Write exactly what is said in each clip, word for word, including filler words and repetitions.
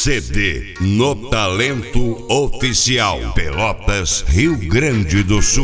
C D No Talento Oficial, Pelotas, Rio Grande do Sul.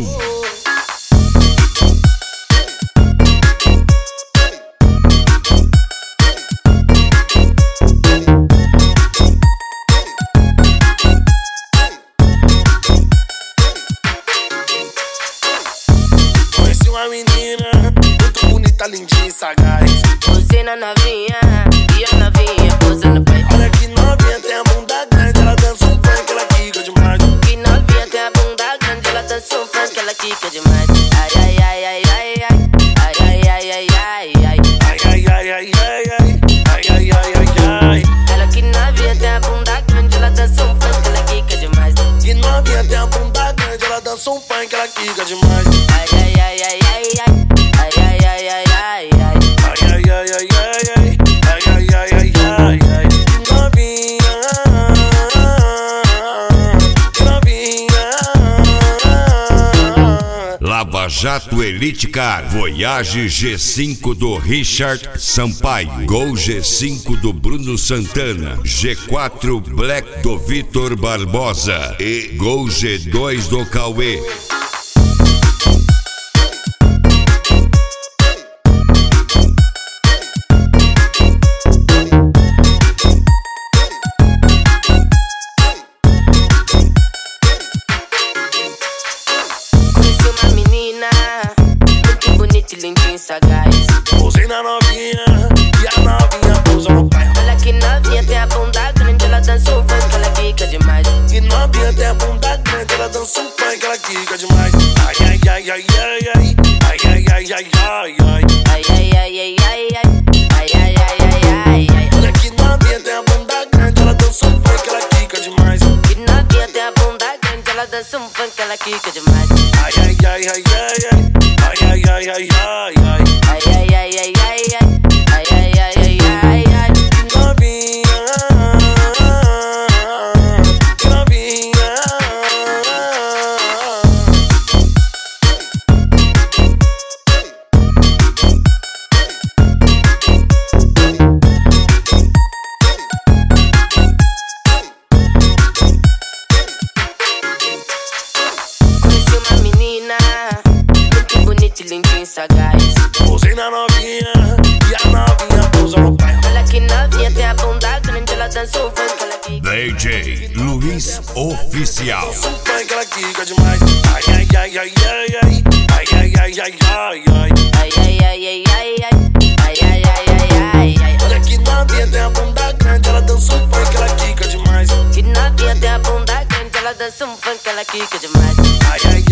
Conheci uma menina muito bonita, lindinha e sagaz. Você na novinha e a novinha posando pra. Olha que novinha, tem a bunda grande, ela dança um funk, ela quica demais. Que novinha tem a bunda grande, ela dança um funk, ela quica demais. Ai ai ai ai ai ai ai ai ai ai ai ai Ai, ai, ai, ai, ai, ai, ai, ai, ai, ai, ai. Ela que novinha tem a bunda grande, ela dança um funk, ela quica demais. Que novinha, tem a bunda grande, ela dança um funk, ela quica demais. Ai ai ai ai ai ai ai ai ai ai ai ai Ai, ai, ai, ai, ai, ai, ai, ai, ai, ai, ai, ai. Que novinha, que novinha. Lava Jato Elite Car, Voyage G cinco do Richard Sampaio, Gol G cinco do Bruno Santana, G quatro Black do Vitor Barbosa e Gol G dois do Cauê. Conheci uma menina muito bonita e lindinha e sagaz. Pousei na novinha e a novinha pousou no pai. Olha que novinha tem a bunda grande, ela dança um funk, ela quica demais. Que novinha, tem a bunda grande, ela dança um funk, ela quica demais. Ai, ai, ai, ai, ai, ai, ai, ai, ai, ai, ai, ai. Ai ai ai ai ai ai ai ai ai ai ai ai. Olha que novinha, tem a bunda grande, ela dança um funk, ela quica demais. Que novinha tem a bunda grande, ela dança um funk, ela quica demais. Ai, ai, ai, ai, ai, ai, ai, ai, ai, ai, ai, ai. Ai ai ai ai ai ai ai ai ai ai ai ai. Que novinha, que novinha. Conheci uma menina muito bonita e lindinha e sagaz. Pousei na novinha e a novinha pousou no pai. Olha que novinha tem a bunda grande, ela dança um funk, ela quica. D J Luiz Oficial. Dança um funk, ela quica demais. Ai, ai, ai, ai, ai, ai, ai, ai, ai, ai, ai, ai. Ai ai ai ai ai ai ai ai ai ai ai ai. Olha que novinha, tem a bunda grande, ela dança um funk, ela quica demais. Que novinha tem a bunda grande, ela dança um funk, ela quica demais. Ai, ai,